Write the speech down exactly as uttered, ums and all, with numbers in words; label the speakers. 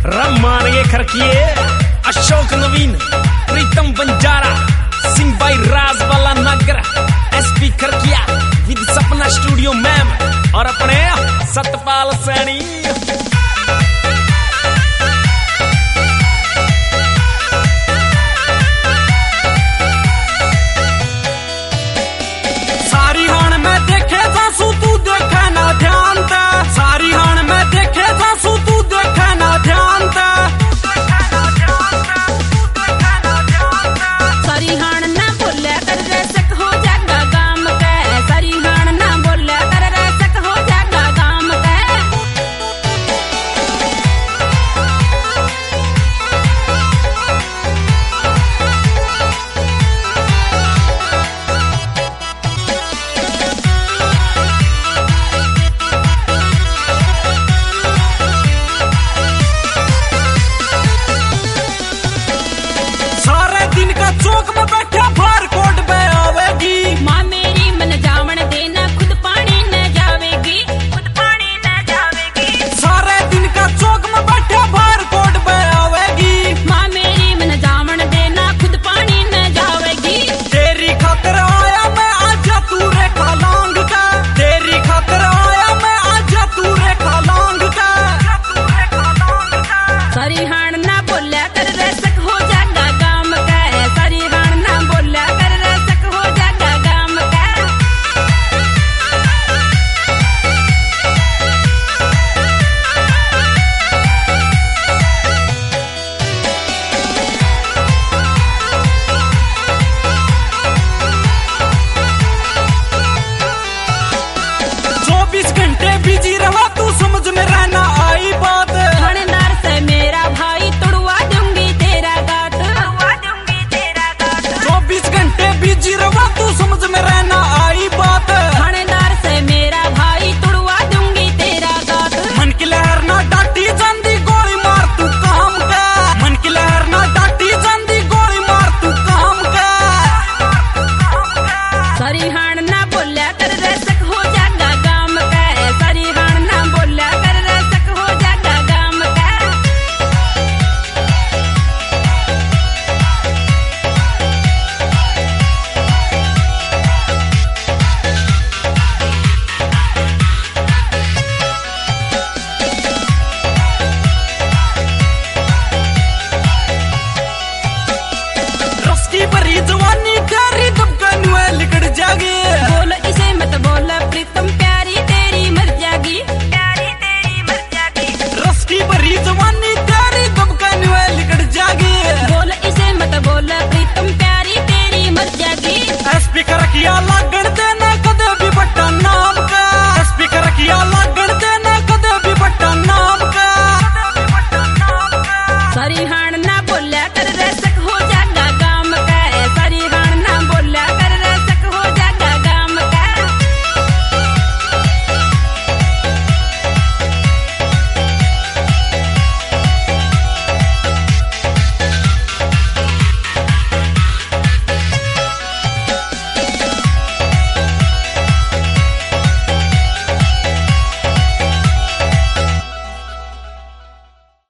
Speaker 1: रमान ये खरकिए, अशोक नवीन, प्रीतम बंजारा, सिंह भाई राज वाला नगर, SP Kharkiya with Sapna studio ma'am और अपने सतपाल सैनी।
Speaker 2: सारी हाण में देखे जासू तू देखे ना ध्यान ते, सारी हाण में देखे जासू तू देखे ना ध्यान ते,
Speaker 3: सारी हाण ना बोले कर रसक हो जागा गाम के, सारी हाण ना बोले कर रसक हो जागा गाम के।
Speaker 2: सारे दिन का चौक में बैठे फार कोट पे आवेगी,
Speaker 3: माँ मेरी मन जावन देना खुद पानी न जावेगी, खुद पानी न जावेगी।
Speaker 2: सारे दिन का चौक में बैठे फार कोट पे आवेगी,
Speaker 3: माँ मेरी मन जावन देना खुद पानी न जावेगी।
Speaker 2: तेरी खातिर आया मैं आजा तू रेखा लांग का, तेरी खातिर आया मैं आजा तू रेखा लांग का।
Speaker 3: सारी हाण ना बोल्या कर रसक हो जागा गाम के, सारी हाण ना बोल्या कर रसक हो जागा गाम के।
Speaker 2: चौबीस घंटे बिजी रहा तू समझ में रहना आई बात,
Speaker 3: थानेदार से मेरा भाई तोड़वा दूंगी तेरा गात, तोड़वा दूंगी तेरा गात।
Speaker 2: चौबीस घंटे बिजी रहा तू समझ में रहना आई बात,
Speaker 3: थानेदार से मेरा भाई तोड़वा दूंगी तेरा गात।
Speaker 2: मन की लहर ना डाटी जांदी गोली मार तू काम का, मन की लहर ना डाटी जांदी गोली मार तू काम का।
Speaker 3: सारी हाण ना बोल्या कर रसक हो जागा गाम के, सारी हाण ना बोल्या कर रसक हो जागा गाम के।
Speaker 2: रस की भरी जवानी तेरी दबकन में लिकड़ जागे,
Speaker 3: बोल इसे मत बोल प्रीतम प्यारी तेरी मर जागी, प्यारी तेरी मर जागी।
Speaker 2: रस की भरी जवानी तेरी दबकन में लिकड़ जागे,
Speaker 3: बोल इसे मत बोल प्रीतम प्यारी तेरी मर जागी।
Speaker 2: एसपी खरकिया